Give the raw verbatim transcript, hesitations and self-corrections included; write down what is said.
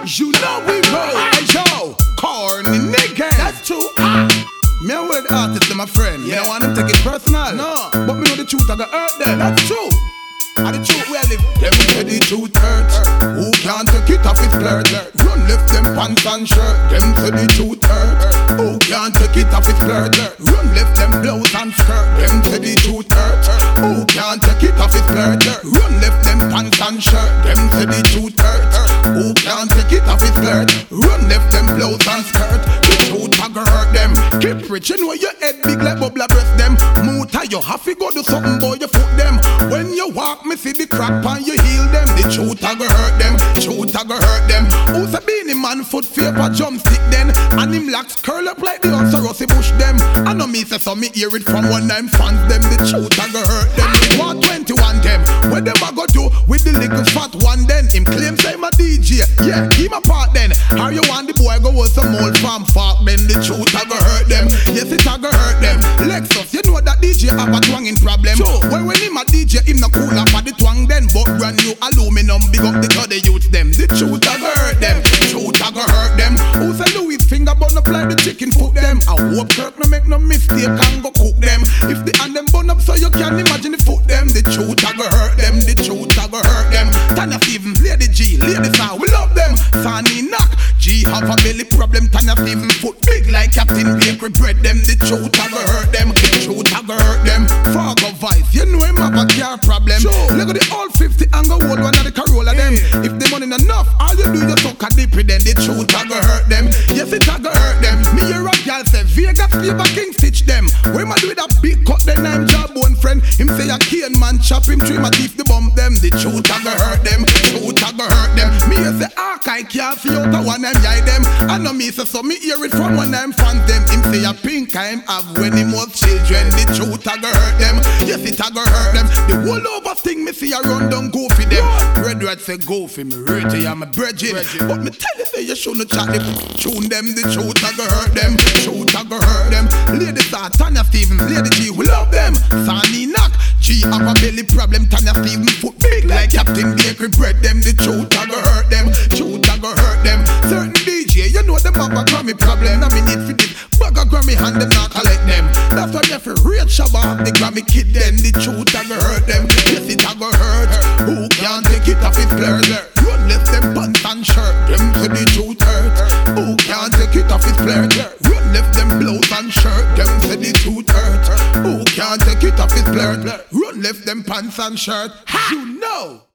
Cause you know we roll. Hey yo, corny niggas. That's too hot. Me a word artist to my friend. Yeah. Me don't want them take it personal. No. But me know the truth I go hurt them. That's true. And the truth we live. Them say the truth hurts. Who can't take it off his flirt? Run left them pants and shirt. Them say the truth hurts. Who can't take it off his flirt? Run left them blouse and skirt. Them say the truth hurts. Who can't take it off his flirt? Run left them pants and shirt. Them say the truth hurts. Who can't take it off his flirt? Run left them blouse and skirt. The truth a go hurt them. Keep rich, you know your head big like bubble breast them. Muta, you have to go do something, boy, you foot them. When you walk, me see the crack on you heel them. The truth a go hurt them. Truth a go hurt them. Who's a beanie man foot favor jump stick then? And him locks curl up like the answer Rossi Bush them. I know me say so me hear it from one nine fans them. The truth a go hurt them. one twenty-one them. What them a go do with the little fat one then? Him claim say my D J. Yeah, give my part then. How you want the boy go with some old farm farm then? The truth a go hurt them. Yes, it a go hurt them. Lexus, you know that D J have a twanging problem. Sure. Well, when him a D J, him no cool up for the twang then. But brand new aluminum, big up the other youth them. The truth a go hurt them. Truth a go hurt them. Who say Louis finger bun up like the chicken foot them? I hope Kirk no make no mistake and go cook them. If the hand them bun up so you can imagine the foot them. The truth a go hurt them. The truth a go hurt them. Tanya Steven, Lady G, Lady Star, we love them. Sani knock, G have a belly problem. Tanya Steven foot big like Captain Bakery bread them. The truth a go hurt them. The truth a go hurt them. Fargo Vice, you know him have a car problem. Sure. Look at the old fifty and go hold one of the Corolla them. Yeah. If the money not enough, all you do you suck a dip with them. The truth a go hurt them. Yes, it a go hurt them. Me hear a girl say Vegas flavor King stitch them. When man do with a big cut then I'm jawbone friend. Him say a cane man chop him trim a teeth the bump them. The truth a go hurt them. Truth a go hurt them. Me hear say Arkai can't see out a one them yai them. I know me say so me hear it from one them fans them. Him say a pink I'm have when him was children. The truth a go hurt them. Yes, it a go hurt them. The whole over thing me see a run down go for them. Red Red say go for me, Rich, I'm a bridging. But me tell you say you shouldn't chat them. Tune them, the truth a go hurt them. Truth a go hurt them. Lady Star, Tanya Stevens, Lady G, we love them. Sani knock, G have a belly problem. Tanya Stevens foot big like Captain Bakery bread them. The truth a go hurt them. Truth a go hurt them. Certain D J, you know them have a Grammy problem. I mean it for this bag of Grammy hand them not collect them. That's why you have to rate Shabba have the Grammy kid then. The truth a go hurt them. Yes, it a go hurt. Who can't take it off his flirt? Run left them pants and shirt. Them say the truth hurt. Who can't take it off his flirt? Run left them blouse and shirt. Them say the truth hurt. Who can't take it off his flirt? Run left them pants and shirt. Ha! You know.